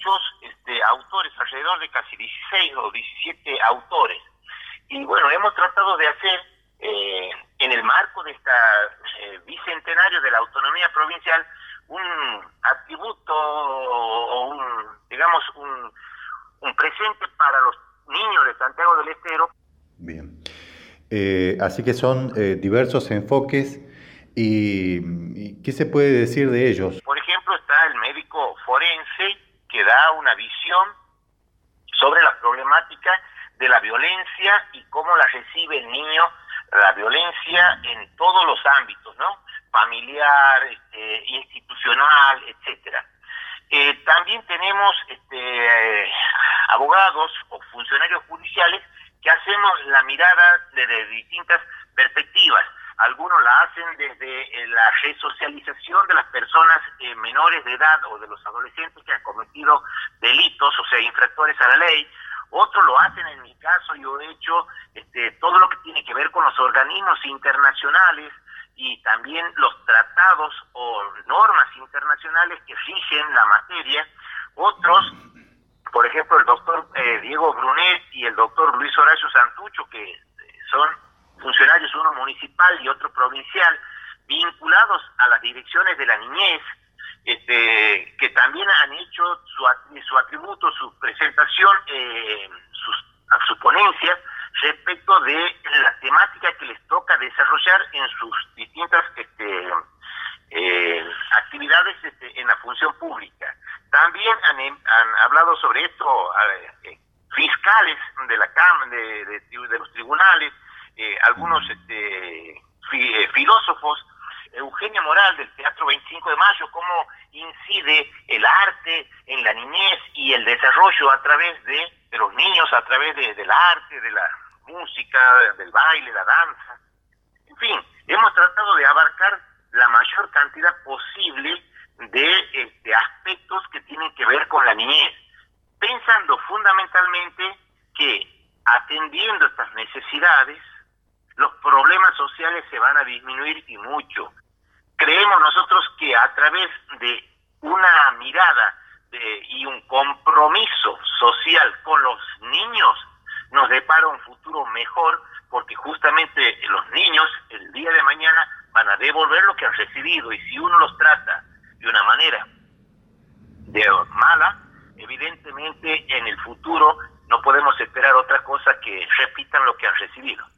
muchos autores, alrededor de casi 16 o 17 autores. Y bueno, hemos tratado de hacer, en el marco de esta bicentenario de la autonomía provincial, un atributo o un presente para los niños de Santiago del Estero. Bien. Así que son diversos enfoques y ¿qué se puede decir de ellos? Por ejemplo, está el médico forense que da una visión sobre la problemática de la violencia y cómo la recibe el niño, la violencia en todos los ámbitos, ¿no? Familiar, institucional, etcétera. También tenemos abogados o funcionarios judiciales que hacemos la mirada desde distintas perspectivas. Algunos la hacen desde la resocialización de las personas menores de edad o de los adolescentes que han cometido delitos, o sea, infractores a la ley. Otros lo hacen, en mi caso, yo he hecho todo lo que tiene que ver con los organismos internacionales y también los tratados o normas internacionales que rigen la materia. Otros, por ejemplo, el doctor Diego Brunet y el doctor Luis Horacio Santucho, que son funcionarios, uno municipal y otro provincial, vinculados a las direcciones de la niñez, que también han hecho su atributo, su presentación, sus ponencias respecto de la temática que les toca desarrollar en sus distintas actividades en la función pública. También han hablado sobre esto fiscales de la Cámara, de los tribunales, algunos filósofos. Eugenia Moral del Teatro 25 de Mayo, cómo incide el arte en la niñez y el desarrollo a través de los niños, a través del arte, de la música, del baile, la danza. En fin, hemos tratado de abarcar la mayor cantidad posible de aspectos que tienen que ver con la niñez, pensando fundamentalmente que atendiendo estas necesidades, los problemas sociales se van a disminuir y mucho. Creemos nosotros que a través de una mirada y un compromiso social con los niños nos depara un futuro mejor, porque justamente los niños el día de mañana van a devolver lo que han recibido, y si uno los trata de una manera mala, evidentemente en el futuro no podemos esperar otra cosa que repitan lo que han recibido.